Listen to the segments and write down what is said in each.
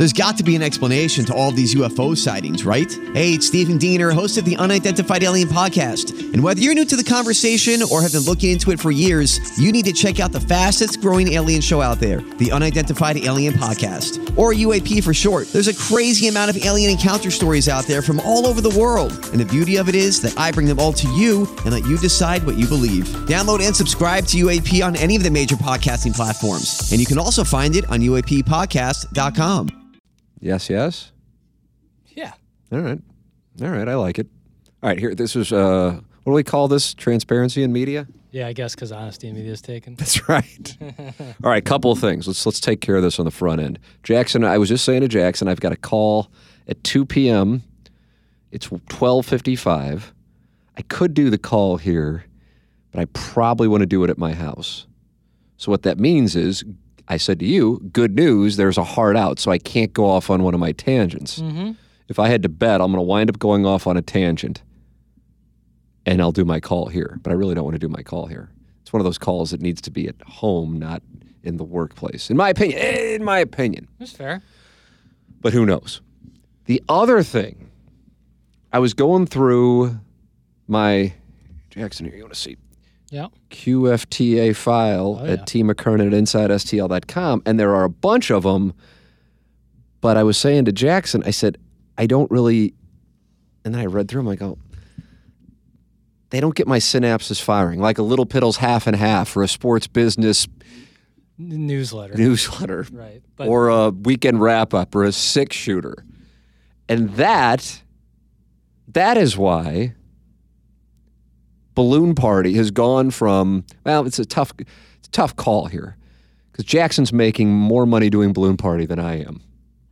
There's got to be an explanation to all these UFO sightings, right? Hey, it's Stephen Diener, host of the Unidentified Alien Podcast. And whether you're new to the conversation or have been looking into it for years, you need to check out the fastest growing alien show out there, the Unidentified Alien Podcast, or UAP for short. There's a crazy amount of alien encounter stories out there from all over the world. And the beauty of it is that I bring them all to you and let you decide what you believe. Download and subscribe to UAP on any of the major podcasting platforms. And you can also find it on UAPpodcast.com. Yes. Yeah. All right. I like it. All right, here. This was, what do we call this? Transparency in media? Yeah, I guess because honesty in media is taken. That's right. All right, couple of things. Let's take care of this on the front end. Jackson, I was just saying to Jackson, I've got a call at 2 p.m. It's 12:55. I could do the call here, but I probably want to do it at my house. So what that means is, I said to you, good news, there's a hard out, so I can't go off on one of my tangents. Mm-hmm. If I had to bet, I'm going to wind up going off on a tangent, and I'll do my call here. But I really don't want to do my call here. It's one of those calls that needs to be at home, not in the workplace. In my opinion. That's fair. But who knows? The other thing, I was going through my, Jackson, here, you want to see? Yeah. QFTA file at T. McKernan at InsideSTL.com, and there are a bunch of them, but I was saying to Jackson, I said, I don't really, and then I read through them, I go, they don't get my synapses firing, like a Little Piddles half and half or a sports business newsletter. Right. But, or a weekend wrap-up or a six-shooter. And that is why Balloon Party has gone from, well, it's a tough call here because Jackson's making more money doing Balloon Party than I am.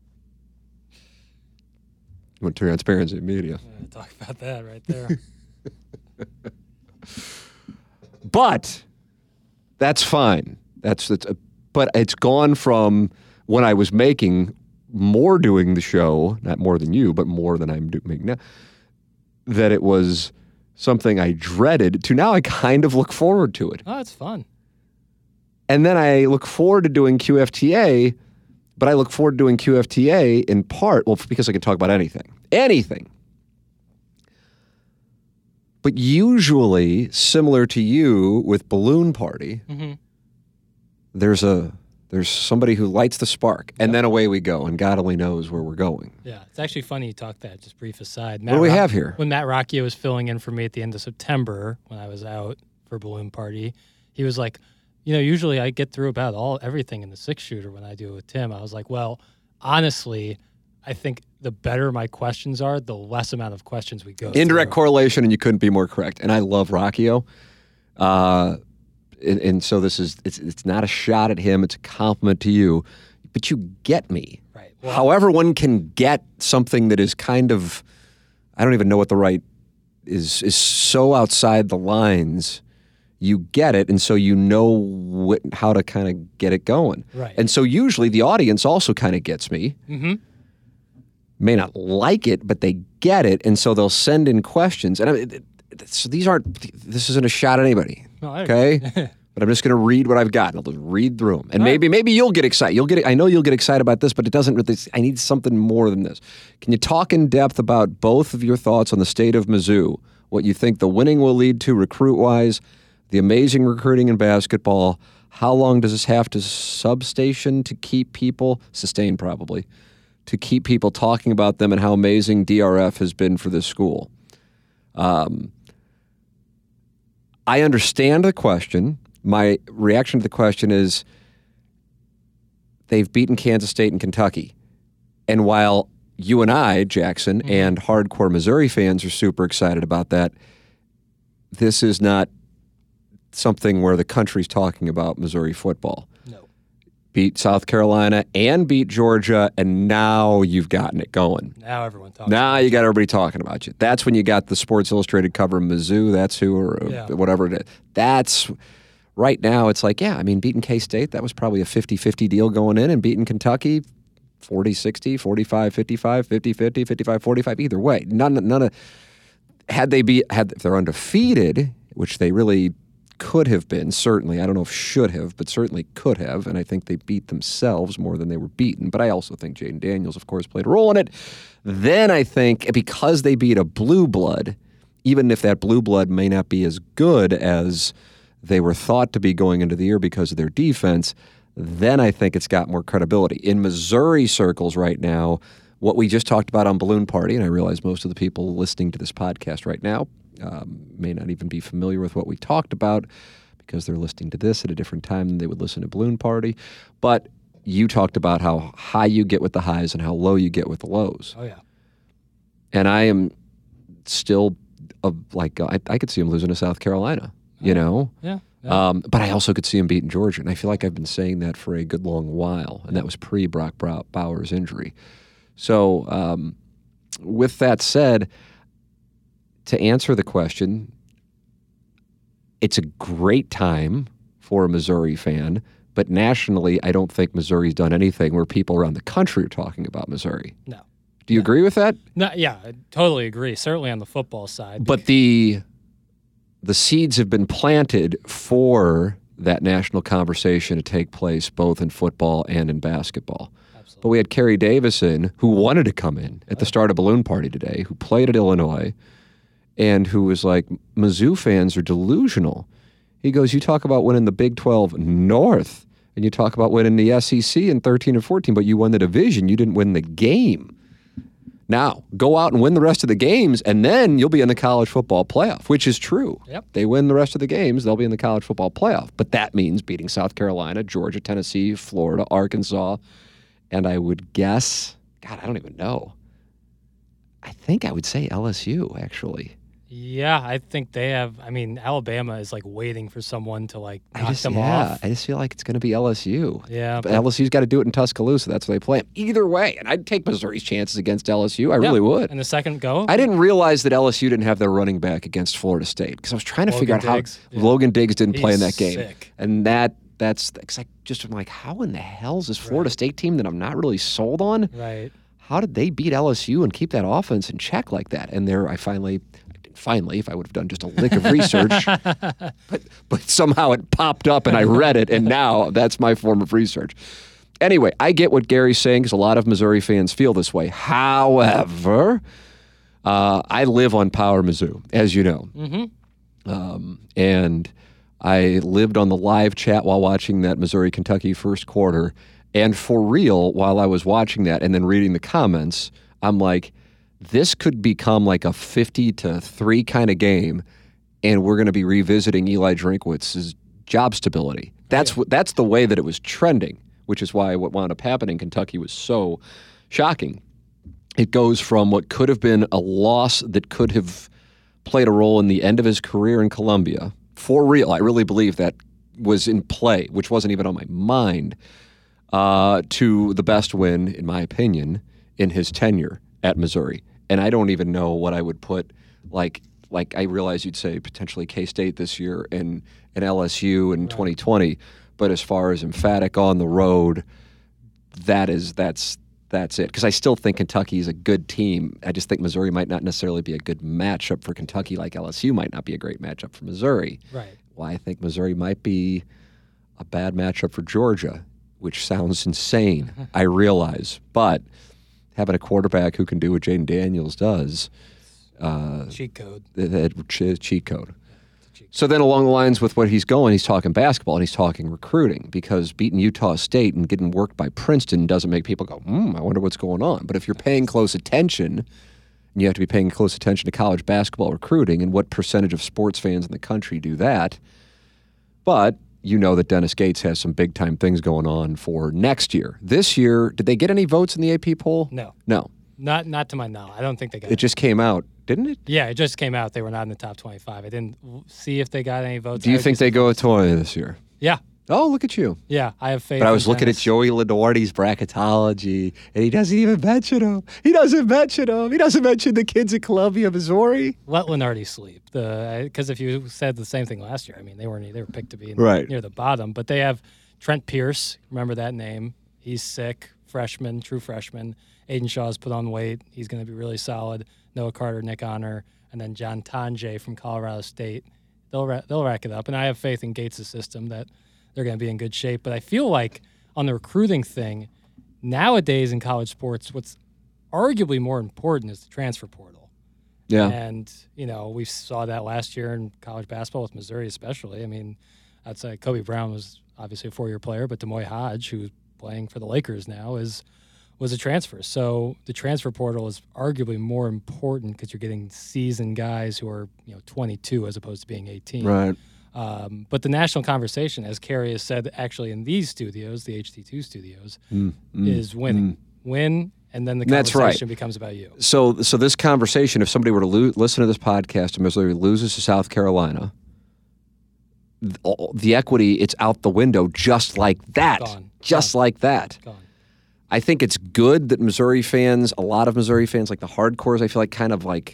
You want transparency in media. Talk about that right there. But that's fine. But it's gone from when I was making more doing the show, not more than you, but more than I'm making now, that it was something I dreaded to now I kind of look forward to it. Oh, it's fun. And then I look forward to doing QFTA, but I look forward to doing QFTA in part, well, because I can talk about anything. Anything. But usually, similar to you with Balloon Party, mm-hmm. there's somebody who lights the spark, and then away we go, and God only knows where we're going. Yeah, it's actually funny you talk that, just brief aside. What do we have here? When Matt Rocchio was filling in for me at the end of September, when I was out for Balloon Party, he was like, usually I get through about everything in the six-shooter when I do it with Tim. I was like, well, honestly, I think the better my questions are, the less amount of questions we go Indirect through. correlation, and you couldn't be more correct. And I love Rocchio. And so it's not a shot at him, it's a compliment to you, but you get me. Right. Well, however one can get something that is kind of, I don't even know what the right is so outside the lines, you get it, and so you know how to kind of get it going. Right. And so usually the audience also kind of gets me. Mm-hmm. May not like it, but they get it, and so they'll send in questions. And so this isn't a shot at anybody. No, okay? But I'm just going to read what I've got, and I'll just read through them. And maybe you'll get excited. I know you'll get excited about this, but it doesn't really, I need something more than this. Can you talk in depth about both of your thoughts on the state of Mizzou, what you think the winning will lead to recruit-wise, the amazing recruiting in basketball, how long does this have to sustain to keep people talking about them, and how amazing DRF has been for this school? I understand the question. My reaction to the question is they've beaten Kansas State and Kentucky. And while you and I, Jackson, mm-hmm. and hardcore Missouri fans are super excited about that, this is not something where the country's talking about Missouri football. No. Beat South Carolina and beat Georgia, and now you've gotten it going. Now everyone talks. Now you got everybody talking about you. That's when you got the Sports Illustrated cover of Mizzou, that's who, or whatever it is. That's, right now, it's like, beating K-State, that was probably a 50-50 deal going in, and beating Kentucky, 40-60, 45-55, 50-50, 55-45, either way. None of, if they're undefeated, which they really could have been, certainly. I don't know if should have, but certainly could have. And I think they beat themselves more than they were beaten. But I also think Jaden Daniels, of course, played a role in it. Then I think because they beat a blue blood, even if that blue blood may not be as good as they were thought to be going into the year because of their defense, then I think it's got more credibility. In Missouri circles right now, what we just talked about on Balloon Party, and I realize most of the people listening to this podcast right now may not even be familiar with what we talked about because they're listening to this at a different time than they would listen to Balloon Party. But you talked about how high you get with the highs and how low you get with the lows. Oh, yeah. And I am still I could see him losing to South Carolina, you know? Yeah. But I also could see him beating Georgia. And I feel like I've been saying that for a good long while. And that was pre-Brock Bowers' injury. So with that said, to answer the question, it's a great time for a Missouri fan. But nationally, I don't think Missouri's done anything where people around the country are talking about Missouri. No. Do you agree with that? No, yeah, I totally agree. Certainly on the football side. But the seeds have been planted for that national conversation to take place both in football and in basketball. Absolutely. But we had Kerry Davison, who wanted to come in at the start of Balloon Party today, who played at Illinois, and who was like, Mizzou fans are delusional. He goes, you talk about winning the Big 12 North, and you talk about winning the SEC in 13 and 14, but you won the division. You didn't win the game. Now, go out and win the rest of the games, and then you'll be in the college football playoff, which is true. Yep. They win the rest of the games, they'll be in the college football playoff. But that means beating South Carolina, Georgia, Tennessee, Florida, Arkansas, and I would guess, God, I don't even know. I think I would say LSU, actually. Yeah, I think they have. I mean, Alabama is like waiting for someone to like knock them off. I just feel like it's going to be LSU. Yeah, but LSU's got to do it in Tuscaloosa. That's where they play them. Either way, and I'd take Missouri's chances against LSU. I really would. And the second go, I didn't realize that LSU didn't have their running back against Florida State because I was trying to figure out how Logan Diggs didn't play in that game. Sick. And that's I'm like, how in the hell is this Florida State team that I'm not really sold on? Right. How did they beat LSU and keep that offense in check like that? And there, finally, if I would have done just a lick of research, but somehow it popped up and I read it, and now that's my form of research. Anyway, I get what Gary's saying because a lot of Missouri fans feel this way. However, I live on Power Mizzou, as you know. Mm-hmm. And I lived on the live chat while watching that Missouri-Kentucky first quarter. And for real, while I was watching that and then reading the comments, I'm like, this could become like a 50-3 kind of game, and we're going to be revisiting Eli Drinkwitz's job stability. That's the way that it was trending, which is why what wound up happening in Kentucky was so shocking. It goes from what could have been a loss that could have played a role in the end of his career in Columbia. For real, I really believe that was in play, which wasn't even on my mind, to the best win, in my opinion, in his tenure at Missouri. And I don't even know what I would put, like I realize you'd say potentially K-State this year and LSU in 2020, but as far as emphatic on the road, that's it. Because I still think Kentucky is a good team. I just think Missouri might not necessarily be a good matchup for Kentucky, like LSU might not be a great matchup for Missouri. Right. Well, I think Missouri might be a bad matchup for Georgia, which sounds insane, I realize. But having a quarterback who can do what Jaden Daniels does. Cheat code. Cheat code. So then along the lines with what he's going, he's talking basketball and he's talking recruiting because beating Utah State and getting worked by Princeton doesn't make people go, I wonder what's going on. But if you're paying close attention, and you have to be paying close attention to college basketball recruiting and what percentage of sports fans in the country do that. But you know that Dennis Gates has some big-time things going on for next year. This year, did they get any votes in the AP poll? No. Not to my knowledge. I don't think they got it. It just came out, didn't it? Yeah, it just came out. They were not in the top 25. I didn't see if they got any votes. Do you think they go with 20 this year? Yeah. Oh, look at you. Yeah, I have faith. But I was looking at Joey Lenardi's bracketology, and he doesn't even mention him. He doesn't mention the kids at Columbia, Missouri. Let Lenardi sleep. Because if you said the same thing last year, I mean, they were picked to be near the bottom. But they have Trent Pierce. Remember that name. He's sick. Freshman, true freshman. Aiden Shaw's put on weight. He's going to be really solid. Noah Carter, Nick Honor, and then John Tonje from Colorado State. they'll rack it up, and I have faith in Gates' system that they're going to be in good shape. But I feel like on the recruiting thing, nowadays in college sports, what's arguably more important is the transfer portal. Yeah. And, we saw that last year in college basketball with Missouri especially. I mean, I'd say Kobe Brown was obviously a 4-year player, but Demoy Hodge, who's playing for the Lakers now, was a transfer. So the transfer portal is arguably more important because you're getting seasoned guys who are 22 as opposed to being 18. Right. But the national conversation, as Kerry has said, actually in these studios, the HT2 studios, is winning. Win, and then the conversation becomes about you. So this conversation, if somebody were to listen to this podcast and Missouri loses to South Carolina, the equity, it's out the window just like that. Gone. Like that. Gone. I think it's good that Missouri fans, a lot of Missouri fans, like the hardcores, I feel like kind of like,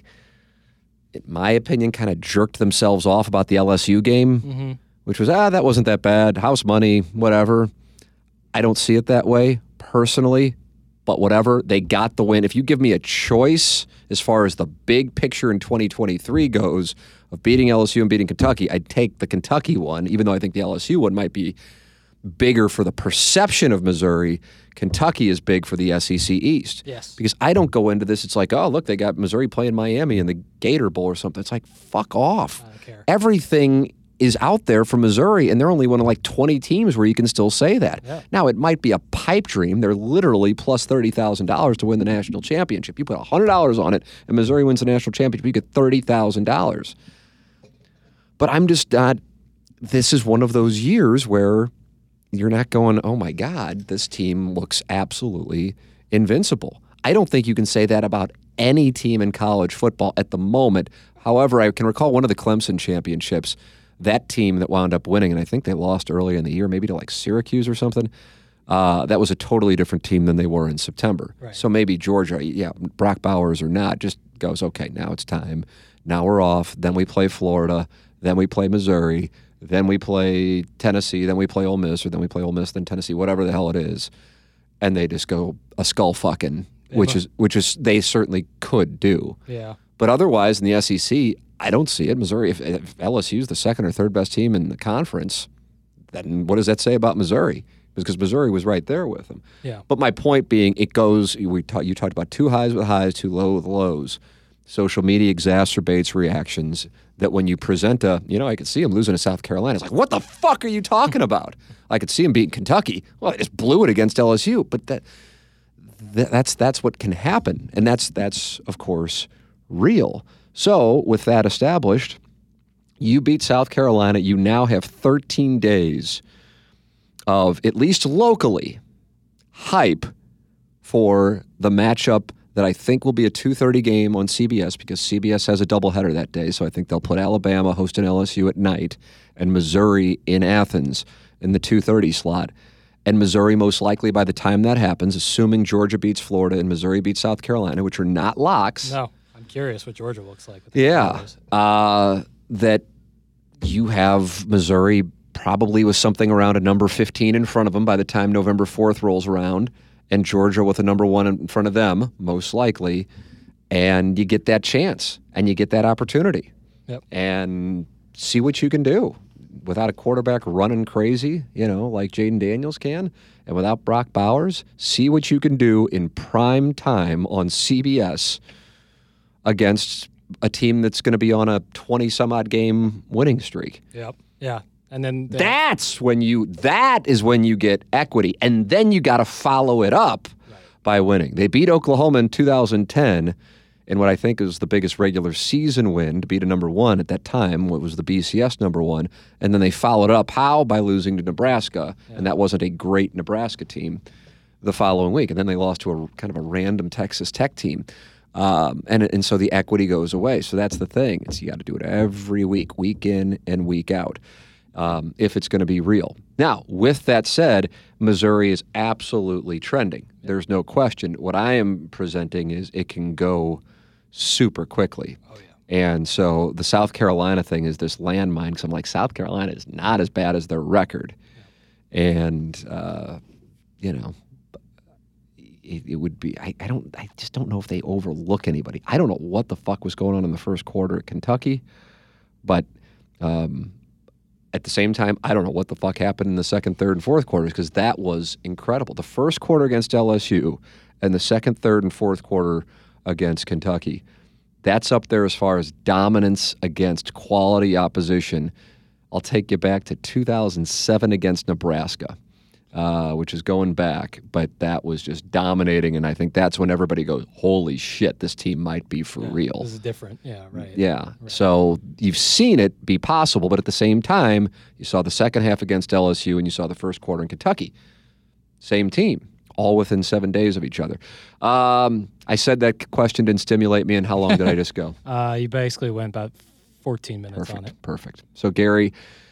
in my opinion, kind of jerked themselves off about the LSU game, which was, that wasn't that bad. House money, whatever. I don't see it that way personally, but whatever. They got the win. If you give me a choice as far as the big picture in 2023 goes of beating LSU and beating Kentucky, I'd take the Kentucky one, even though I think the LSU one might be bigger for the perception of Missouri. Kentucky is big for the SEC East. Yes. Because I don't go into this, it's like, oh, look, they got Missouri playing Miami in the Gator Bowl or something. It's like, fuck off. I don't care. Everything is out there for Missouri, and they're only one of like 20 teams where you can still say that. Yeah. Now, it might be a pipe dream. They're literally plus $30,000 to win the national championship. You put $100 on it, and Missouri wins the national championship, you get $30,000. But I'm just not, this is one of those years where you're not going, oh my God, this team looks absolutely invincible. I don't think you can say that about any team in college football at the moment. However, I can recall one of the Clemson championships, that team that wound up winning, and I think they lost early in the year, maybe to like Syracuse or something. That was a totally different team than they were in September. Right. So maybe Georgia, Brock Bowers or not, just goes, okay, now it's time. Now we're off. Then we play Florida. Then we play Missouri. Then we play Tennessee. Then we play Ole Miss, or then we play Ole Miss, then Tennessee, whatever the hell it is. And they just go a skull fucking, which is they certainly could do. Yeah. But otherwise, in the SEC, I don't see it. Missouri, if LSU is the second or third best team in the conference, then what does that say about Missouri? Because Missouri was right there with them. Yeah. But my point being, it goes. You talked about too highs with highs, too low with lows. Social media exacerbates reactions that when you present I could see him losing to South Carolina. It's like, what the fuck are you talking about? I could see him beating Kentucky. Well, I just blew it against LSU. But that's what can happen, and that's of course real. So with that established, you beat South Carolina. You now have 13 days of, at least locally, hype for the matchup that I think will be a 2:30 game on CBS, because CBS has a doubleheader that day. So I think they'll put Alabama hosting LSU at night and Missouri in Athens in the 2:30 slot. And Missouri, most likely by the time that happens, assuming Georgia beats Florida and Missouri beats South Carolina, which are not locks. No, I'm curious what Georgia looks like. With the That you have Missouri probably with something around a number 15 in front of them by the time November 4th rolls around, and Georgia with a number 1 in front of them, most likely, and you get that chance and you get that opportunity. Yep. And see what you can do without a quarterback running crazy, like Jaden Daniels can, and without Brock Bowers. See what you can do in prime time on CBS against a team that's going to be on a 20-some-odd game winning streak. Yep. Yeah. And then that is when you get equity, and then you got to follow it up by winning. They beat Oklahoma in 2010 in what I think is the biggest regular season win to beat a number 1 at that time, what was the BCS number 1, and then they followed up by losing to Nebraska, and that wasn't a great Nebraska team the following week, and then they lost to a kind of a random Texas Tech team. And so the equity goes away. So that's the thing. You got to do it every week, week in and week out. If it's going to be real. Now, with that said, Missouri is absolutely trending. There's no question. What I am presenting is it can go super quickly. Oh, yeah. And so the South Carolina thing is this landmine, because I'm like, South Carolina is not as bad as their record. Yeah. And, it would be, I just don't know if they overlook anybody. I don't know what the fuck was going on in the first quarter at Kentucky, but At the same time, I don't know what the fuck happened in the second, third, and fourth quarters because that was incredible. The first quarter against LSU and the second, third, and fourth quarter against Kentucky, that's up there as far as dominance against quality opposition. I'll take you back to 2007 against Nebraska, which is going back, but that was just dominating, and I think that's when everybody goes, holy shit, this team might be for real. This is different. Yeah, right. Yeah. Right. So you've seen it be possible, but at the same time, you saw the second half against LSU and you saw the first quarter in Kentucky. Same team, all within 7 days of each other. I said that question didn't stimulate me, and how long did I just go? You basically went about 14 minutes on it. Perfect. So, Gary,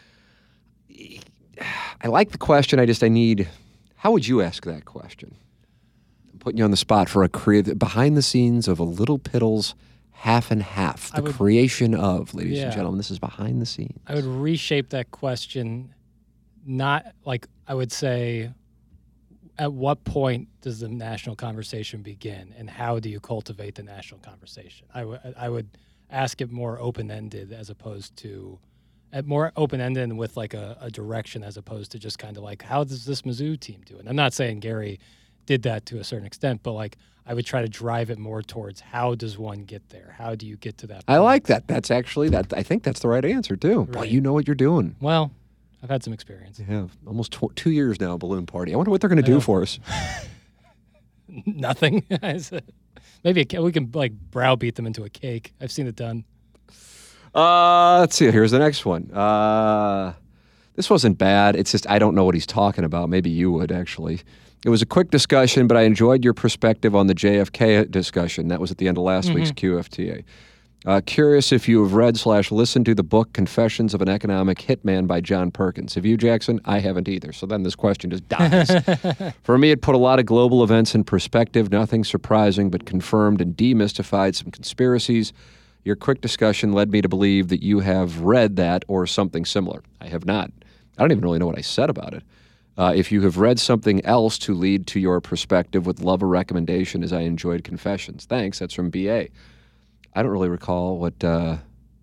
I like the question. I need, how would you ask that question? I'm putting you on the spot for a creative, behind the scenes of a Little Piddles half and half, creation of, ladies and gentlemen. This is behind the scenes. I would reshape that question, not like, I would say, at what point does the national conversation begin, and how do you cultivate the national conversation? I would ask it more open-ended as opposed to more open-ended with like a direction as opposed to just kind of like, how does this Mizzou team do it? And I'm not saying Gary did that to a certain extent, but like I would try to drive it more towards how does one get there? How do you get to that point? I like that. That's actually, I think that's the right answer too. Right. Boy, you know what you're doing. Well, I've had some experience. You have almost 2 years now, Balloon Party. I wonder what they're going to do for us. Nothing. Maybe we can like browbeat them into a cake. I've seen it done. Let's see. Here's the next one. This wasn't bad. It's just I don't know what he's talking about. Maybe you would, actually. It was a quick discussion, but I enjoyed your perspective on the JFK discussion. That was at the end of last week's QFTA. Curious if you have read / listened to the book Confessions of an Economic Hitman by John Perkins. Have you, Jackson? I haven't either. So then this question just dies. For me, it put a lot of global events in perspective. Nothing surprising, but confirmed and demystified some conspiracies. Your quick discussion led me to believe that you have read that or something similar. I have not. I don't even really know what I said about it. If you have read something else to lead to your perspective, would love a recommendation as I enjoyed Confessions. Thanks. That's from BA. I don't really recall what... No,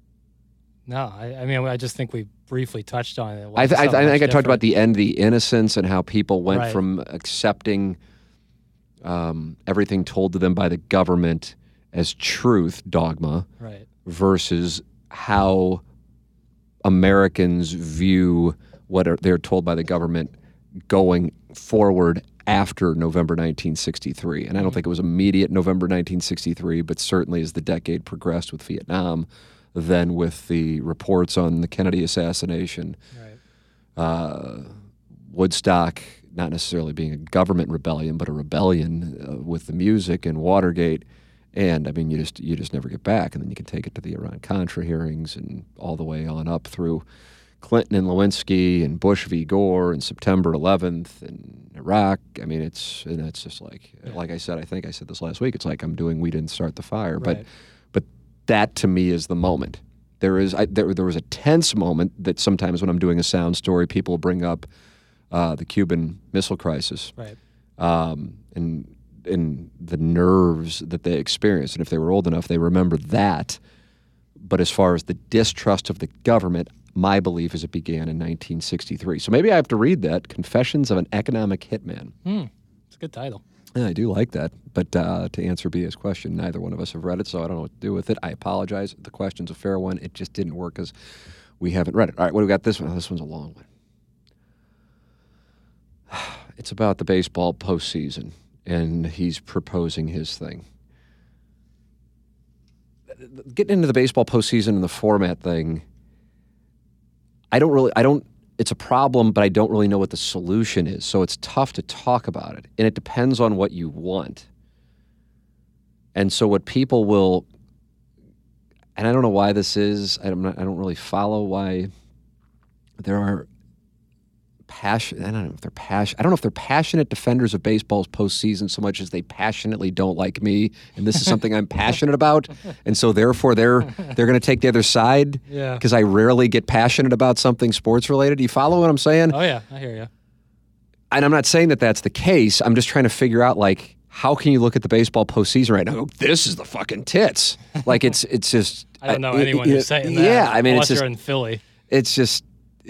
I mean, I just think we briefly touched on it. I think I talked about the end, the innocence, and how people went from accepting everything told to them by the government as truth, dogma, versus how Americans view what they're told by the government going forward after November 1963. And I don't think it was immediate November 1963, but certainly as the decade progressed with Vietnam, then with the reports on the Kennedy assassination, Woodstock not necessarily being a government rebellion, but a rebellion with the music and Watergate. And I mean, you just never get back. And then you can take it to the Iran-Contra hearings and all the way on up through Clinton and Lewinsky and Bush v. Gore and September 11th and Iraq. I mean, it's just like I said, I think I said this last week. It's like I'm doing We Didn't Start the Fire, but that to me is the moment. There was a tense moment that sometimes when I'm doing a sound story, people bring up the Cuban Missile Crisis, and the nerves that they experienced. And if they were old enough, they remember that. But as far as the distrust of the government, my belief is it began in 1963. So maybe I have to read that, Confessions of an Economic Hitman. It's a good title. Yeah, I do like that. But to answer B.A.'s question, neither one of us have read it, so I don't know what to do with it. I apologize. The question's a fair one. It just didn't work because we haven't read it. All right, what do we got this one? Oh, this one's a long one. It's about the baseball postseason, and he's proposing his thing. Getting into the baseball postseason and the format thing, it's a problem, but I don't really know what the solution is. So it's tough to talk about it. And it depends on what you want. And so what people will, and I don't know why this is, I don't really follow why there are I don't know if they're passionate defenders of baseball's postseason so much as they passionately don't like me, and this is something I'm passionate about, and so therefore they're going to take the other side because I rarely get passionate about something sports related. You follow what I'm saying? Oh yeah, I hear you. And I'm not saying that that's the case. I'm just trying to figure out like how can you look at the baseball postseason right now and go, this is the fucking tits. Like it's just I don't know anyone who's saying that. Yeah, I mean unless it's just you're in Philly. it's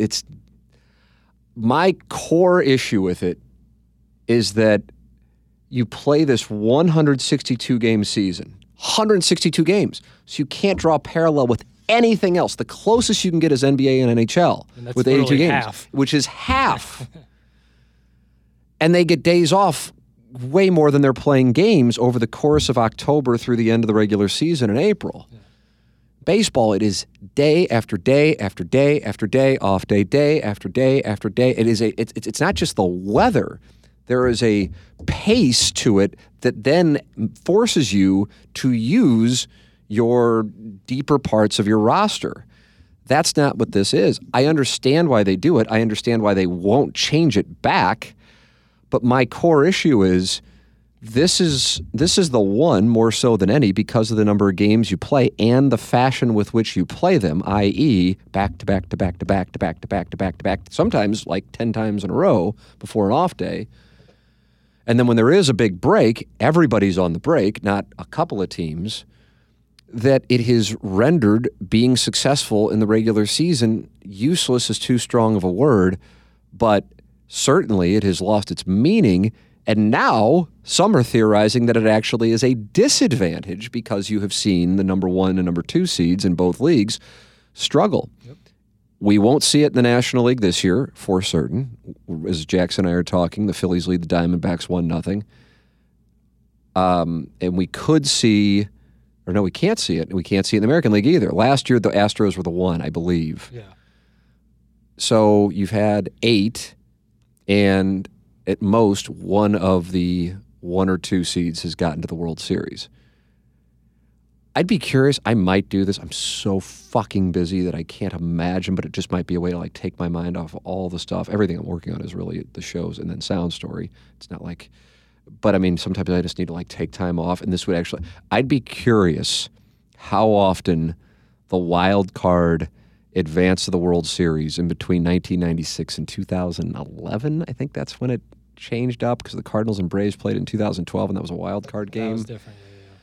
my core issue with it is that you play this 162 game season, 162 games. So you can't draw a parallel with anything else. The closest you can get is NBA and NHL with 82 games, half. which is half. And they get days off way more than they're playing games over the course of October through the end of the regular season in April. Yeah. Baseball, it is day after day after day after day, off day after day after day. It's not just the weather. There is a pace to it that then forces you to use your deeper parts of your roster. That's not what this is. I understand why they do it. I understand why they won't change it back. But my core issue is this is the one more so than any because of the number of games you play and the fashion with which you play them, i.e. back to back to back to back to back to back to back to back, sometimes like 10 times in a row before an off day. And then when there is a big break, everybody's on the break, not a couple of teams, that it has rendered being successful in the regular season useless is too strong of a word, but certainly it has lost its meaning. And now some are theorizing that it actually is a disadvantage because you have seen the number 1 and number 2 seeds in both leagues struggle. Yep. We won't see it in the National League this year for certain. As Jackson and I are talking, the Phillies lead the Diamondbacks 1-0. And we could see, or no, we can't see it. We can't see it in the American League either. Last year, the Astros were the 1, I believe. Yeah. So you've had 8, and at most, one of the 1 or 2 seeds has gotten to the World Series. I'd be curious. I might do this. I'm so fucking busy that I can't imagine, but it just might be a way to like take my mind off of all the stuff. Everything I'm working on is really the shows and then Sound Story. It's not like, but I mean, sometimes I just need to like take time off, and this would actually, I'd be curious how often the wild card advanced to the World Series in between 1996 and 2011. I think that's when it changed up because the Cardinals and Braves played in 2012, and that was a wild card game. That was different.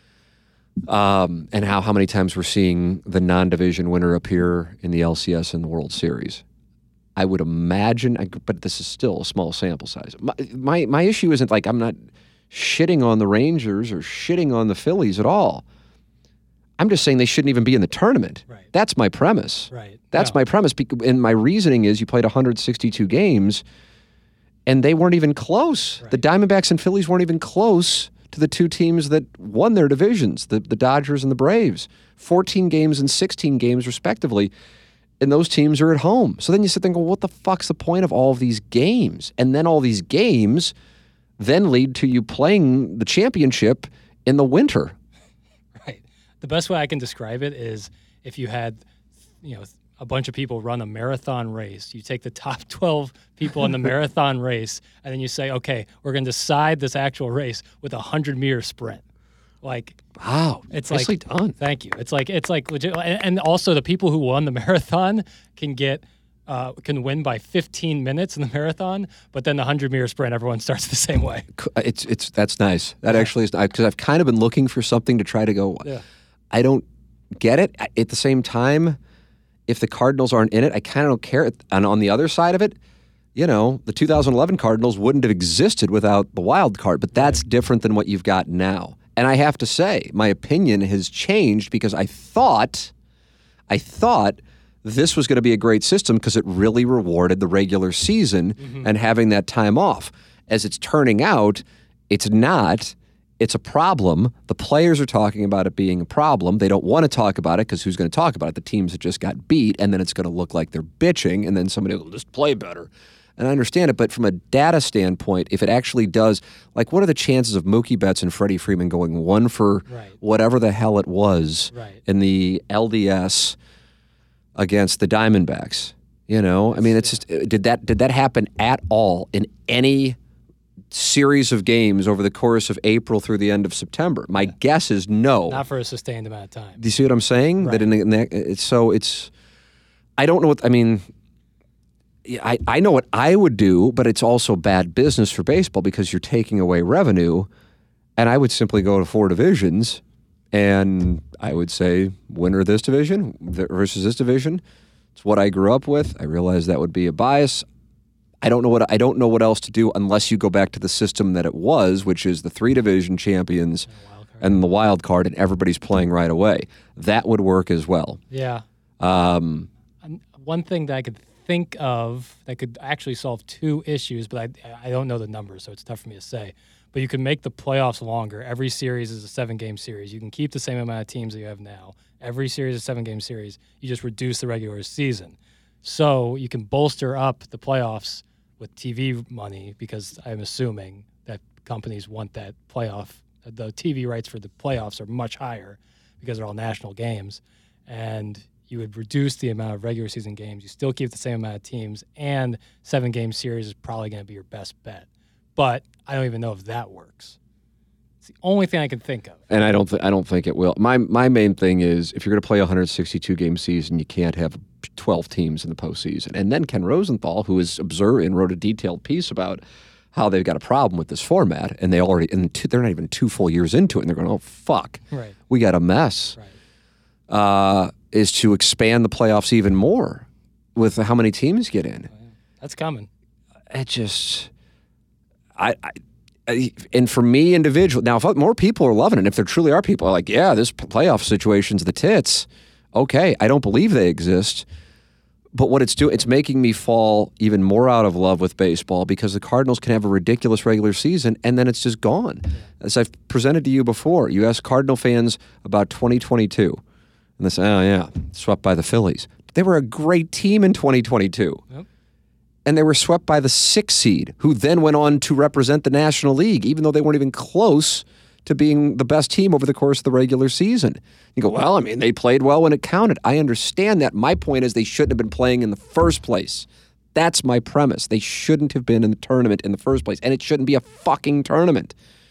And how many times we're seeing the non-division winner appear in the LCS and the World Series. I would imagine, but this is still a small sample size. My issue isn't like I'm not shitting on the Rangers or shitting on the Phillies at all. I'm just saying they shouldn't even be in the tournament. Right. That's my premise. Right. That's my premise. And my reasoning is you played 162 games, and they weren't even close. Right. The Diamondbacks and Phillies weren't even close to the 2 teams that won their divisions, the Dodgers and the Braves. 14 games and 16 games, respectively. And those teams are at home. So then you sit there and go, what the fuck's the point of all of these games? And then all these games then lead to you playing the championship in the winter. Right. The best way I can describe it is if you had, a bunch of people run a marathon race. You take the top 12 people in the marathon race, and then you say, okay, we're going to decide this actual race with a 100-meter sprint. Like, wow, it's nicely like done. Thank you. It's like legit, and also the people who won the marathon can win by 15 minutes in the marathon, but then the 100-meter sprint, everyone starts the same way. That's nice. That actually is nice because I've kind of been looking for something to try to go. Yeah. I don't get it. At the same time, if the Cardinals aren't in it, I kind of don't care. And on the other side of it, the 2011 Cardinals wouldn't have existed without the wild card, but that's different than what you've got now. And I have to say, my opinion has changed because I thought this was going to be a great system because it really rewarded the regular season and having that time off. As it's turning out, it's not. It's a problem. The players are talking about it being a problem. They don't want to talk about it because who's going to talk about it? The teams that just got beat, and then it's going to look like they're bitching, and then somebody will just play better. And I understand it, but from a data standpoint, if it actually does, like what are the chances of Mookie Betts and Freddie Freeman going 1 for whatever the hell it was in the LDS against the Diamondbacks? I mean, it's just, did that happen at all in any series of games over the course of April through the end of September? My guess is no. Not for a sustained amount of time. Do you see what I'm saying? Right. That I don't know what, I mean, I know what I would do, but it's also bad business for baseball because you're taking away revenue, and I would simply go to 4 divisions, and I would say winner of this division versus this division, It's what I grew up with. I realize that would be a bias. I don't know what else to do unless you go back to the system that it was, which is the 3 division champions and the wild card, and everybody's playing right away. That would work as well. Yeah. One thing that I could think of that could actually solve 2 issues, but I don't know the numbers, so it's tough for me to say. But you can make the playoffs longer. Every series is a 7-game series. You can keep the same amount of teams that you have now. Every series is a 7-game series. You just reduce the regular season. So you can bolster up the playoffs with TV money, because I'm assuming that companies want that playoff. The TV rights for the playoffs are much higher because they're all national games. And you would reduce the amount of regular season games. You still keep the same amount of teams, and 7-game series is probably going to be your best bet. But I don't even know if that works. It's the only thing I can think of. And I don't think it will. My main thing is, if you're going to play a 162-game season, you can't have 12 teams in the postseason. And then Ken Rosenthal, who is observant, wrote a detailed piece about how they've got a problem with this format, and they're not even 2 full years into it, and they're going, oh, fuck, right. We got a mess. Right. Is to expand the playoffs even more with how many teams get in. That's coming. It just, and for me, individual. Now, if more people are loving it, if there truly are people like, yeah, this playoff situation's the tits. Okay, I don't believe they exist. But what it's doing, it's making me fall even more out of love with baseball, because the Cardinals can have a ridiculous regular season and then it's just gone. As I've presented to you before, you ask Cardinal fans about 2022, and they say, oh yeah, swept by the Phillies. They were a great team in 2022. Yep. And they were swept by the 6th seed, who then went on to represent the National League, even though they weren't even close to being the best team over the course of the regular season. You go, well, I mean, they played well when it counted. I understand that. My point is, they shouldn't have been playing in the first place. That's my premise. They shouldn't have been in the tournament in the first place, and it shouldn't be a fucking tournament.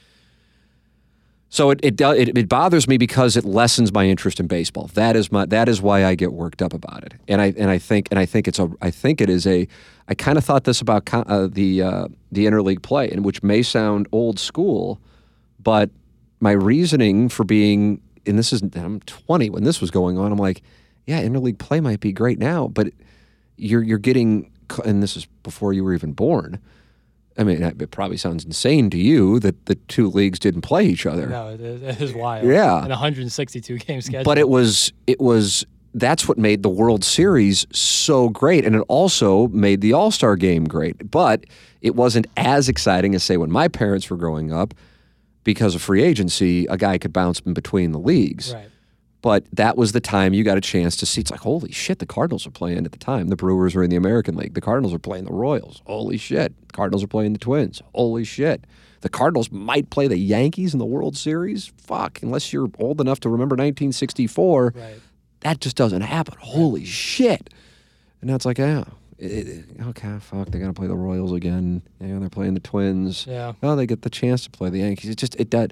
So it bothers me because it lessens my interest in baseball. That is why I get worked up about it. And I think it is a. I kind of thought this about the interleague play, and which may sound old school, but my reasoning for being, and I'm 20 when this was going on. I'm like, yeah, interleague play might be great now, but you're getting, and this is before you were even born. I mean, it probably sounds insane to you that the 2 leagues didn't play each other. No, it is wild. Yeah. An 162-game schedule. But it was that's what made the World Series so great, and it also made the All-Star Game great. But it wasn't as exciting as, say, when my parents were growing up, because of free agency, a guy could bounce in between the leagues. Right. But that was the time you got a chance to see. It's like, holy shit, the Cardinals are playing at the time. The Brewers were in the American League. The Cardinals are playing the Royals. Holy shit. The Cardinals are playing the Twins. Holy shit. The Cardinals might play the Yankees in the World Series. Fuck, unless you're old enough to remember 1964. Right. That just doesn't happen. Holy shit. And now it's like, okay, fuck, they're going to play the Royals again. Yeah, they're playing the Twins. Yeah. Oh, they get the chance to play the Yankees. It does.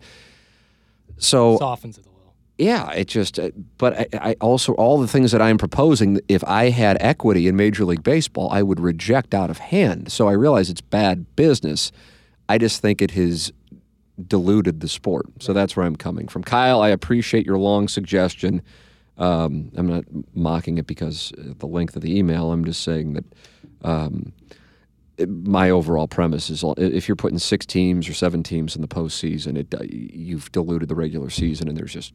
So Softens it a little. Yeah, it just, but I also, all the things that I'm proposing, if I had equity in Major League Baseball, I would reject out of hand. So I realize it's bad business. I just think it has diluted the sport. So that's where I'm coming from. Kyle, I appreciate your long suggestion. I'm not mocking it because of the length of the email. I'm just saying that my overall premise is, if you're putting 6 teams or 7 teams in the postseason, you've diluted the regular season, and there's just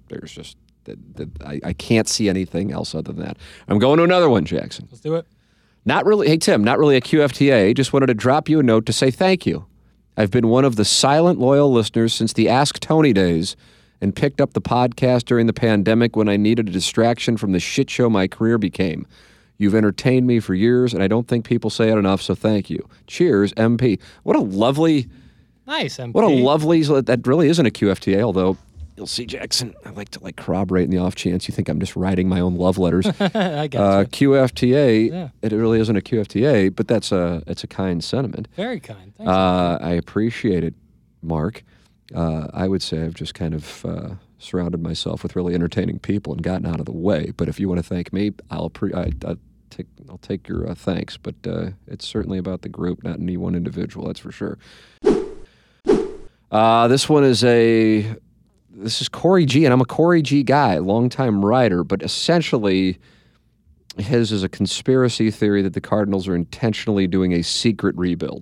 I can't see anything else other than that. I'm going to another one, Jackson. Let's do it. Not really. Hey, Tim, not really a QFTA. Just wanted to drop you a note to say thank you. I've been one of the silent, loyal listeners since the Ask Tony days, and picked up the podcast during the pandemic when I needed a distraction from the shit show my career became. You've entertained me for years, and I don't think people say it enough, so thank you. Cheers, MP. What a lovely... Nice, MP. What a lovely... That really isn't a QFTA, although, you'll see, Jackson, I like to corroborate in the off chance you think I'm just writing my own love letters. I got you. QFTA, Yeah. It really isn't a QFTA, but it's a kind sentiment. Very kind. Thanks. I appreciate it, Mark. I would say I've just kind of surrounded myself with really entertaining people and gotten out of the way. But if you want to thank me, I'll take your thanks. But it's certainly about the group, not any one individual. That's for sure. This is Corey G, and I'm a Corey G guy, longtime writer. But essentially, his is a conspiracy theory that the Cardinals are intentionally doing a secret rebuild.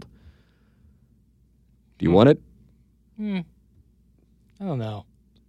Do you want it? I don't know.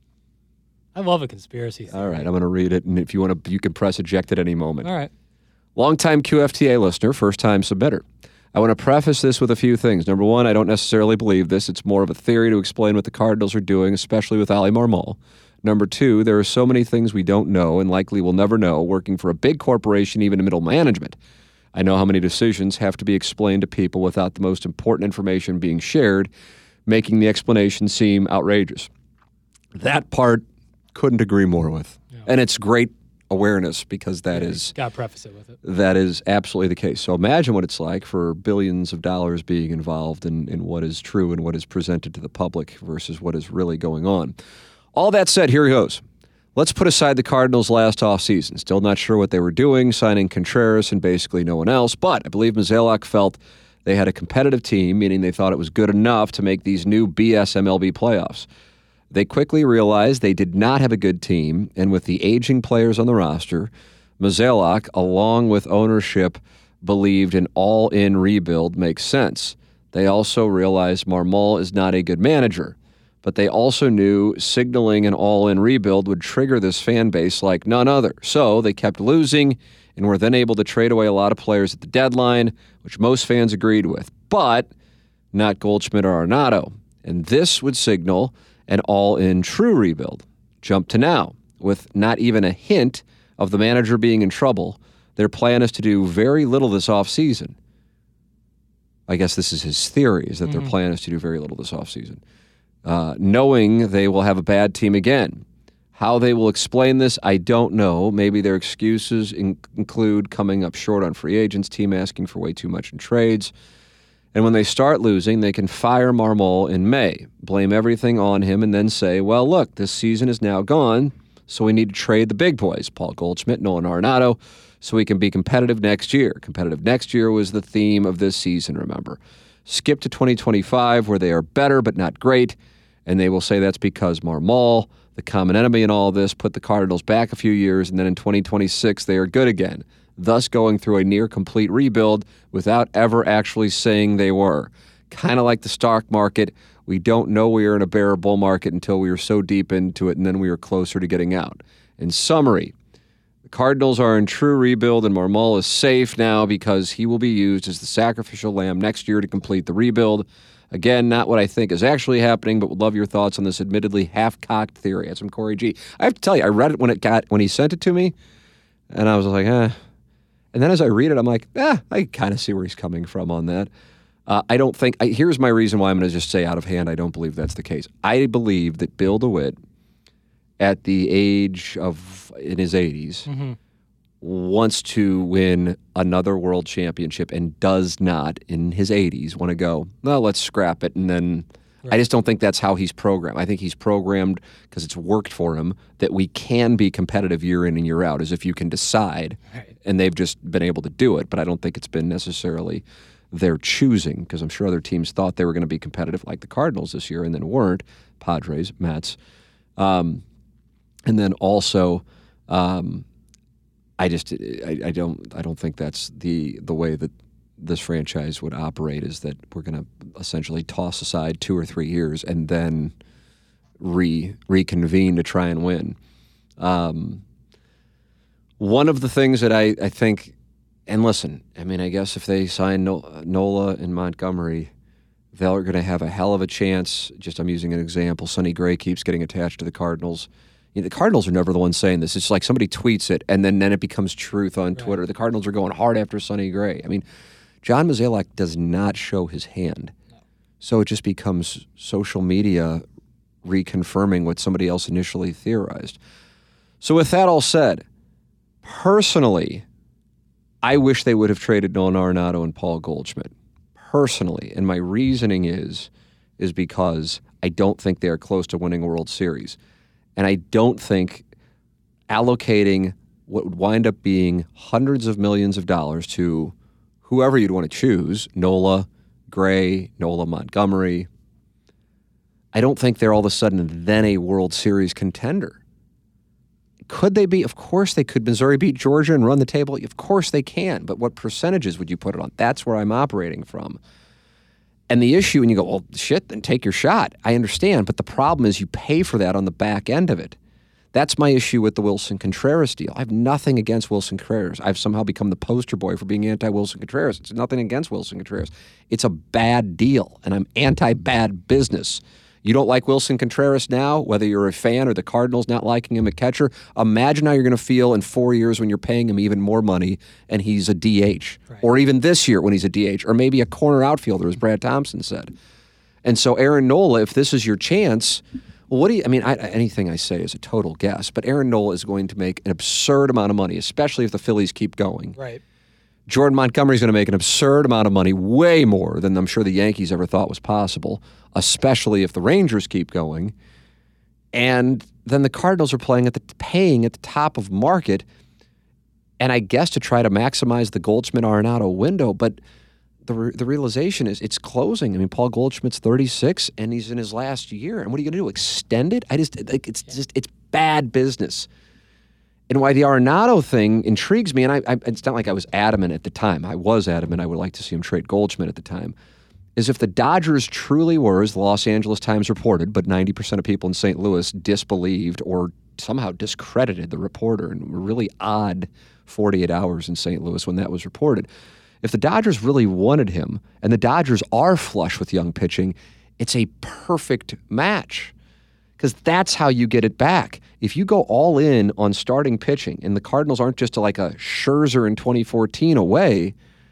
I love a conspiracy theory. All right, I'm going to read it, and if you want to, you can press eject at any moment. All right. Longtime QFTA listener, first-time submitter. I want to preface this with a few things. Number one, I don't necessarily believe this. It's more of a theory to explain what the Cardinals are doing, especially with Oli Marmol. Number two, there are so many things we don't know and likely will never know working for a big corporation, even in middle management. I know how many decisions have to be explained to people without the most important information being shared, making the explanation seem outrageous. That part, couldn't agree more with. Yeah. And it's great awareness because that is... Got to preface it with it. That is absolutely the case. So imagine what it's like for billions of dollars being involved in what is true and what is presented to the public versus what is really going on. All that said, here he goes. Let's put aside the Cardinals' last offseason. Still not sure what they were doing, signing Contreras and basically no one else, but I believe Mozeliak felt they had a competitive team, meaning they thought it was good enough to make these new BS MLB playoffs. They quickly realized they did not have a good team, and with the aging players on the roster, Mozeliak, along with ownership, believed an all-in rebuild makes sense. They also realized Marmol is not a good manager, but they also knew signaling an all-in rebuild would trigger this fan base like none other. So they kept losing and were then able to trade away a lot of players at the deadline, which most fans agreed with, but not Goldschmidt or Arenado. And this would signal an all-in true rebuild. Jump to now. With not even a hint of the manager being in trouble, their plan is to do very little this offseason. I guess this is his theory, is that their plan is to do very little this offseason. Knowing they will have a bad team again. How they will explain this, I don't know. Maybe their excuses include coming up short on free agents, team asking for way too much in trades. And when they start losing, they can fire Marmol in May, blame everything on him, and then say, well, look, this season is now gone, so we need to trade the big boys, Paul Goldschmidt, Nolan Arenado, so we can be competitive next year. Competitive next year was the theme of this season, remember. Skip to 2025, where they are better but not great, and they will say that's because Marmol, the common enemy in all of this, put the Cardinals back a few years, and then in 2026 they are good again, thus going through a near-complete rebuild without ever actually saying they were. Kind of like the stock market. We don't know we are in a bear or bull market until we are so deep into it, and then we are closer to getting out. In summary, the Cardinals are in true rebuild, and Marmol is safe now because he will be used as the sacrificial lamb next year to complete the rebuild. Again, not what I think is actually happening, but would love your thoughts on this admittedly half-cocked theory. That's from Corey G. I have to tell you, I read it when he sent it to me, and I was like, And then as I read it, I'm like, I kind of see where he's coming from on that. I don't think, here's my reason why I'm going to just say out of hand, I don't believe that's the case. I believe that Bill DeWitt, at the age of, in his 80s, wants to win another world championship and does not, in his 80s, want to go, well, let's scrap it. And then I just don't think that's how he's programmed. I think he's programmed, because it's worked for him, that we can be competitive year in and year out, as if you can decide. Right. And they've just been able to do it. But I don't think it's been necessarily their choosing, because I'm sure other teams thought they were going to be competitive like the Cardinals this year and then weren't. Padres, Mets. And then also, I don't think that's the way that this franchise would operate, is that we're going to essentially toss aside 2 or 3 years and then reconvene to try and win. One of the things that I think, and listen, I mean, I guess if they sign Nola and Montgomery, they're going to have a hell of a chance. Just, I'm using an example. Sonny Gray keeps getting attached to the Cardinals. You know, the Cardinals are never the ones saying this. It's like somebody tweets it, and then it becomes truth on Twitter. The Cardinals are going hard after Sonny Gray. I mean, John Mozeliak does not show his hand. So it just becomes social media reconfirming what somebody else initially theorized. So with that all said, personally, I wish they would have traded Nolan Arenado and Paul Goldschmidt. Personally. And my reasoning is because I don't think they are close to winning a World Series. And I don't think allocating what would wind up being hundreds of millions of dollars to whoever you'd want to choose, Nola, Gray, Nola Montgomery, I don't think they're all of a sudden then a World Series contender. Could they be? Of course they could. Missouri beat Georgia and run the table. Of course they can. But what percentages would you put it on? That's where I'm operating from. And the issue, and you go, well, shit, then take your shot. I understand. But the problem is you pay for that on the back end of it. That's my issue with the Wilson Contreras deal. I have nothing against Wilson Contreras. I've somehow become the poster boy for being anti-Wilson Contreras. It's nothing against Wilson Contreras. It's a bad deal, and I'm anti-bad business. You don't like Wilson Contreras now, whether you're a fan or the Cardinals not liking him at catcher, imagine how you're going to feel in 4 years when you're paying him even more money and he's a DH. Right. Or even this year when he's a DH, or maybe a corner outfielder, as Brad Thompson said. And so Aaron Nola, if this is your chance... Well, what do you, I mean, anything I say is a total guess, but Aaron Nola is going to make an absurd amount of money, especially if the Phillies keep going. Right. Jordan Montgomery is going to make an absurd amount of money, way more than I'm sure the Yankees ever thought was possible, especially if the Rangers keep going. And then the Cardinals are paying at the top of market, and I guess to try to maximize the Goldschmidt-Arenado window, but the realization is it's closing. I mean, Paul Goldschmidt's 36 and he's in his last year. And what are you going to do? Extend it? It's bad business. And why the Arenado thing intrigues me, and it's not like I was adamant at the time. I was adamant I would like to see him trade Goldschmidt at the time, is if the Dodgers truly were, as the Los Angeles Times reported, but 90% of people in St. Louis disbelieved or somehow discredited the reporter, and were really odd 48 hours in St. Louis when that was reported. If the Dodgers really wanted him, and the Dodgers are flush with young pitching, it's a perfect match because that's how you get it back. If you go all in on starting pitching, and the Cardinals aren't just like a Scherzer in 2014 away,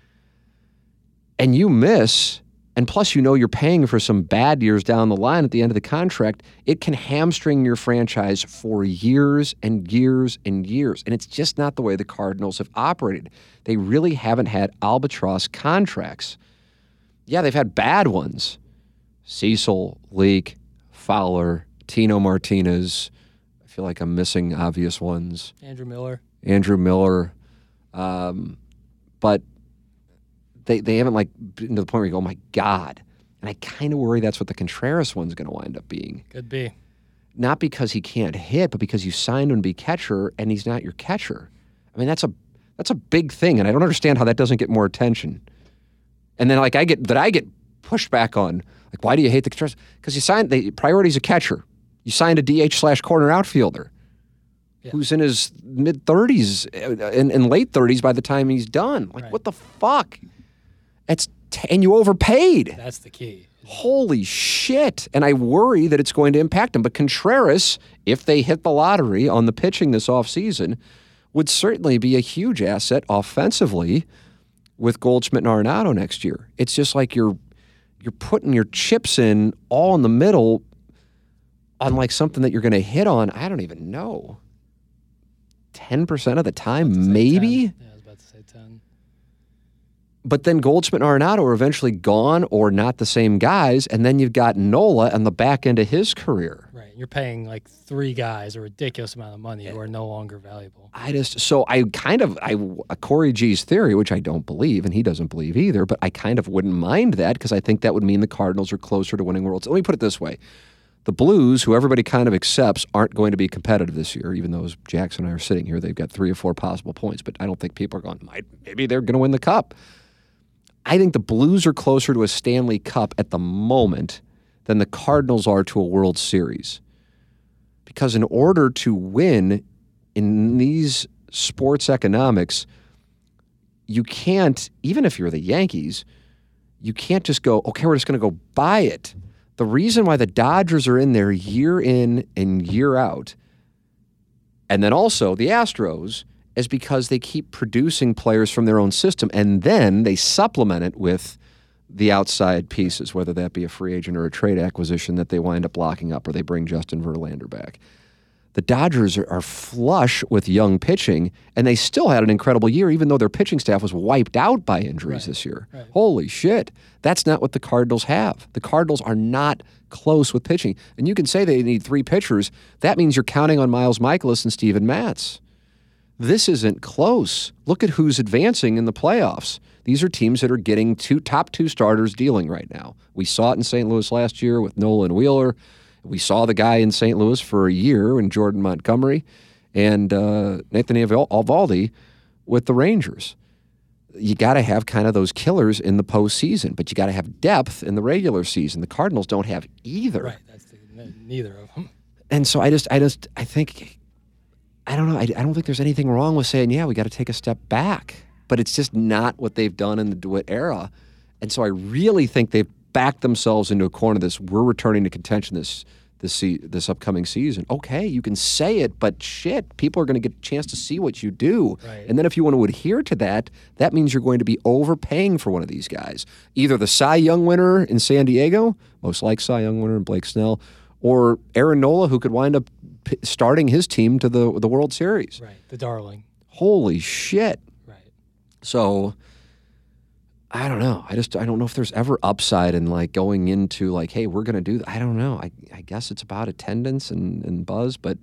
and you miss, and plus you know you're paying for some bad years down the line at the end of the contract, it can hamstring your franchise for years and years and years. And it's just not the way the Cardinals have operated. They really haven't had albatross contracts. Yeah, they've had bad ones. Cecil, Leake, Fowler, Tino Martinez. I feel like I'm missing obvious ones. Andrew Miller. But they haven't like been to the point where you go, oh my God. And I kind of worry that's what the Contreras one's going to wind up being. Could be. Not because he can't hit, but because you signed him to be catcher and he's not your catcher. I mean, that's a big thing, and I don't understand how that doesn't get more attention. And then I get pushed back on, like, why do you hate the Contreras? Because you signed the priority's a catcher. You signed a DH/corner outfielder who's in his mid-30s and late 30s by the time he's done. Like, What the fuck? And you overpaid. That's the key. Holy shit. And I worry that it's going to impact him. But Contreras, if they hit the lottery on the pitching this offseason, would certainly be a huge asset offensively with Goldschmidt and Arenado next year. It's just like you're putting your chips in all in the middle on like something that you're going to hit on, I don't even know, 10% of the time, maybe? 10. Yeah, I was about to say 10. But then Goldschmidt and Arenado are eventually gone or not the same guys, and then you've got Nola on the back end of his career. Right. You're paying like 3 guys a ridiculous amount of money who are no longer valuable. Corey G's theory, which I don't believe, and he doesn't believe either, but I kind of wouldn't mind that because I think that would mean the Cardinals are closer to winning Worlds. Let me put it this way. The Blues, who everybody kind of accepts, aren't going to be competitive this year, even though as Jackson and I are sitting here, they've got 3 or 4 possible points, but I don't think people are going, maybe they're going to win the Cup. I think the Blues are closer to a Stanley Cup at the moment than the Cardinals are to a World Series. Because in order to win in these sports economics, you can't, even if you're the Yankees, you can't just go, okay, we're just going to go buy it. The reason why the Dodgers are in there year in and year out, and then also the Astros, is because they keep producing players from their own system, and then they supplement it with the outside pieces, whether that be a free agent or a trade acquisition that they wind up locking up or they bring Justin Verlander back. The Dodgers are flush with young pitching, and they still had an incredible year, even though their pitching staff was wiped out by injuries this year. Right. Holy shit. That's not what the Cardinals have. The Cardinals are not close with pitching. And you can say they need 3 pitchers. That means you're counting on Miles Mikolas and Steven Matz. This isn't close. Look at who's advancing in the playoffs. These are teams that are getting top 2 starters dealing right now. We saw it in St. Louis last year with Nola and Wheeler. We saw the guy in St. Louis for a year in Jordan Montgomery. and Nathan Eovaldi with the Rangers. You got to have kind of those killers in the postseason, but you got to have depth in the regular season. The Cardinals don't have either. Right, neither of them. And so I think, I don't know. I don't think there's anything wrong with saying, yeah, we got to take a step back. But it's just not what they've done in the DeWitt era. And so I really think they've backed themselves into a corner this, we're returning to contention this upcoming season. Okay, you can say it, but shit, people are going to get a chance to see what you do. Right. And then if you want to adhere to that, that means you're going to be overpaying for one of these guys. Either the Cy Young winner in San Diego, most like Cy Young winner in Blake Snell, or Aaron Nola, who could wind up starting his team to the World Series. Right, the darling. Holy shit. Right. So I don't know. I don't know if there's ever upside in like going into like, hey, we're going to do that. I don't know. I guess it's about attendance and buzz, but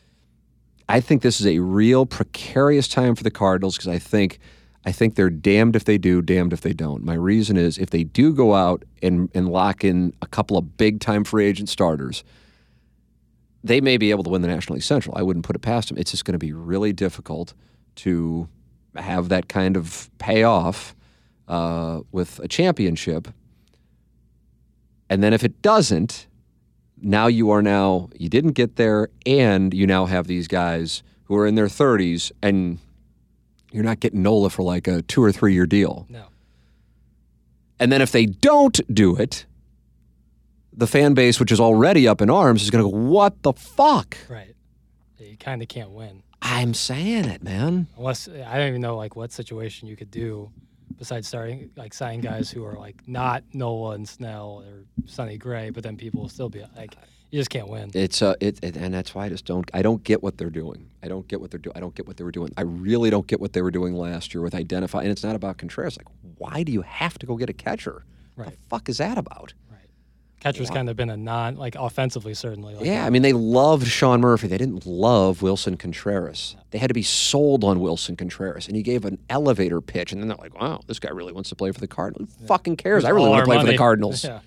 I think this is a real precarious time for the Cardinals because I think they're damned if they do, damned if they don't. My reason is if they do go out and lock in a couple of big-time free agent starters, they may be able to win the National League Central. I wouldn't put it past them. It's just going to be really difficult to have that kind of payoff with a championship. And then if it doesn't, now you didn't get there, and you now have these guys who are in their 30s, and you're not getting Nola for like a 2 or 3 year deal. No. And then if they don't do it, the fan base, which is already up in arms, is going to go, what the fuck? Right. You kind of can't win. I'm saying it, man. Unless, I don't even know like what situation you could do besides signing guys who are like not Nola and Snell or Sonny Gray, but then people will still be like, you just can't win. And that's why I don't get what they're doing. I don't get what they're doing. I don't get what they were doing. I really don't get what they were doing last year with identifying. And it's not about Contreras. Like, why do you have to go get a catcher? Right. What the fuck is that about? Right. Catcher's kind of been a offensively certainly. Yeah, I mean, they loved Sean Murphy. They didn't love Wilson Contreras. They had to be sold on Wilson Contreras. And he gave an elevator pitch. And then they're like, wow, this guy really wants to play for the Cardinals. Who fucking cares? I really want to play for the Cardinals. Yeah.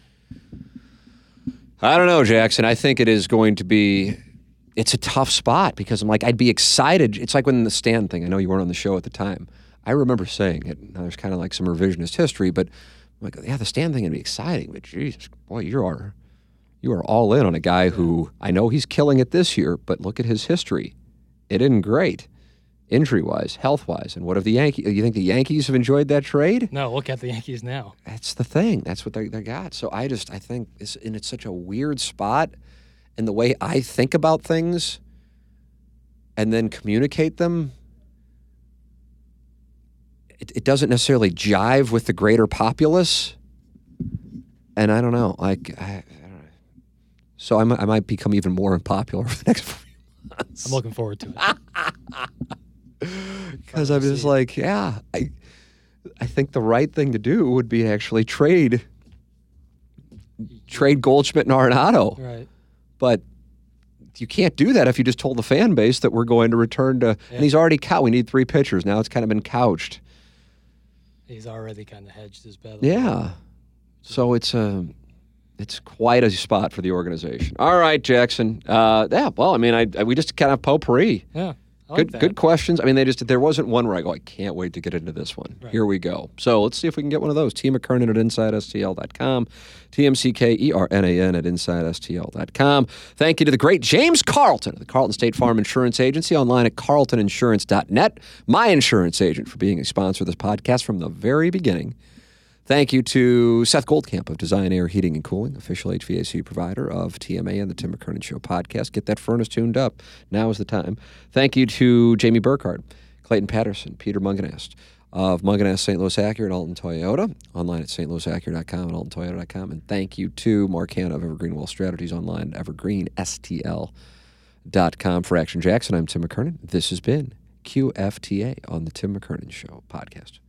I don't know, Jackson. I think it is going to be – it's a tough spot because I'm like, I'd be excited. It's like when the Stan thing – I know you weren't on the show at the time. I remember saying it. Now, there's kind of like some revisionist history, but I'm like, yeah, the Stan thing would be exciting. But Jesus, boy, you are all in on a guy who – I know he's killing it this year, but look at his history. It isn't great injury-wise, health-wise. And what have the Yankees – you think the Yankees have enjoyed that trade? No, look at the Yankees now. That's the thing. That's what they got. So I think it's such a weird spot, and the way I think about things and then communicate them, it doesn't necessarily jive with the greater populace. And I don't know. I don't know. So I might become even more unpopular for the next few months. I'm looking forward to it. Because I'm just like, yeah, I think the right thing to do would be actually trade Goldschmidt and Arenado. Right. But you can't do that if you just told the fan base that we're going to return to, and he's already we need 3 pitchers. Now it's kind of been couched. He's already kind of hedged his bet. Yeah. So it's quite a spot for the organization. All right, Jackson. Yeah, well, I mean, we just kind of potpourri. Yeah. Good questions. I mean, there wasn't one where I go, I can't wait to get into this one. Right. Here we go. So let's see if we can get one of those. T. McKernan at InsideSTL.com. TMCKERNAN at InsideSTL.com. Thank you to the great James Carlton of the Carlton State Farm Insurance Agency, online at carltoninsurance.net. My insurance agent, for being a sponsor of this podcast from the very beginning. Thank you to Seth Goldcamp of Design Air Heating and Cooling, official HVAC provider of TMA and the Tim McKernan Show podcast. Get that furnace tuned up. Now is the time. Thank you to Jamie Burkhardt, Clayton Patterson, Peter Mungenast of Mungenast St. Louis Acura and Alton Toyota, online at stlouisacura.com and altontoyota.com. And thank you to Mark Hanna of Evergreen Wealth Strategies, online at evergreenstl.com. For Action Jackson, I'm Tim McKernan. This has been QFTA on the Tim McKernan Show podcast.